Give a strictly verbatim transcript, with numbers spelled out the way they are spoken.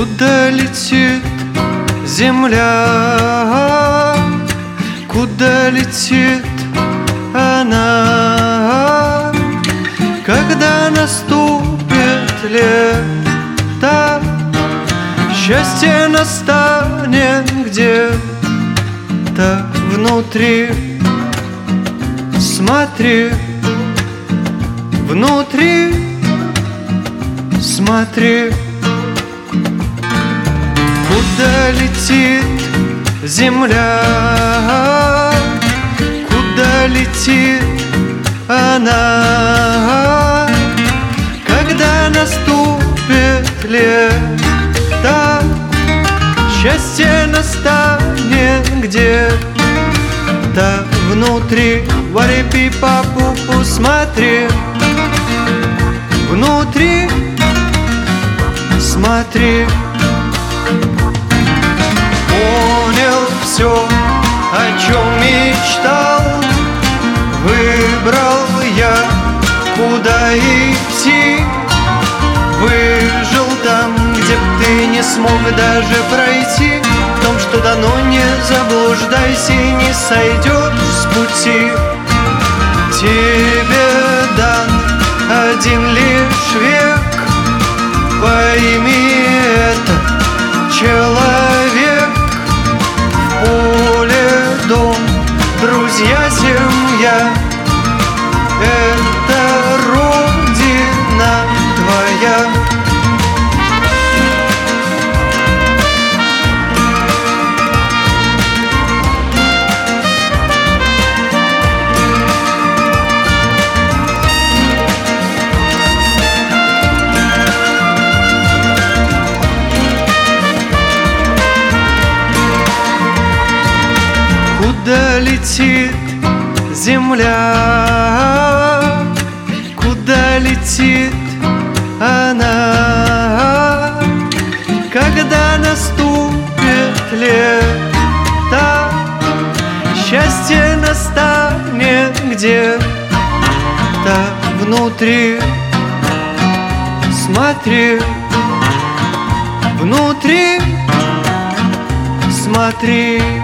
Куда летит земля? Куда летит она? Когда наступит лето, счастье настанет где-то внутри. Смотри, внутри, смотри. Куда летит земля? Куда летит она? Когда наступит лето, счастье настанет где-то внутри. Вари-пи-па-пу-пу, смотри, внутри, смотри. Понял все, о чем мечтал, выбрал я, куда идти. Выжил там, где б ты не смог даже пройти. В том, что дано, не заблуждайся, не сойдешь с пути. Тебе дан один лишь век, пойми это, человек. В поле дом, друзья, семья, это родина твоя. Куда летит земля? Куда летит она? Когда наступит лето, счастье настанет где-то внутри. Смотри, внутри, смотри.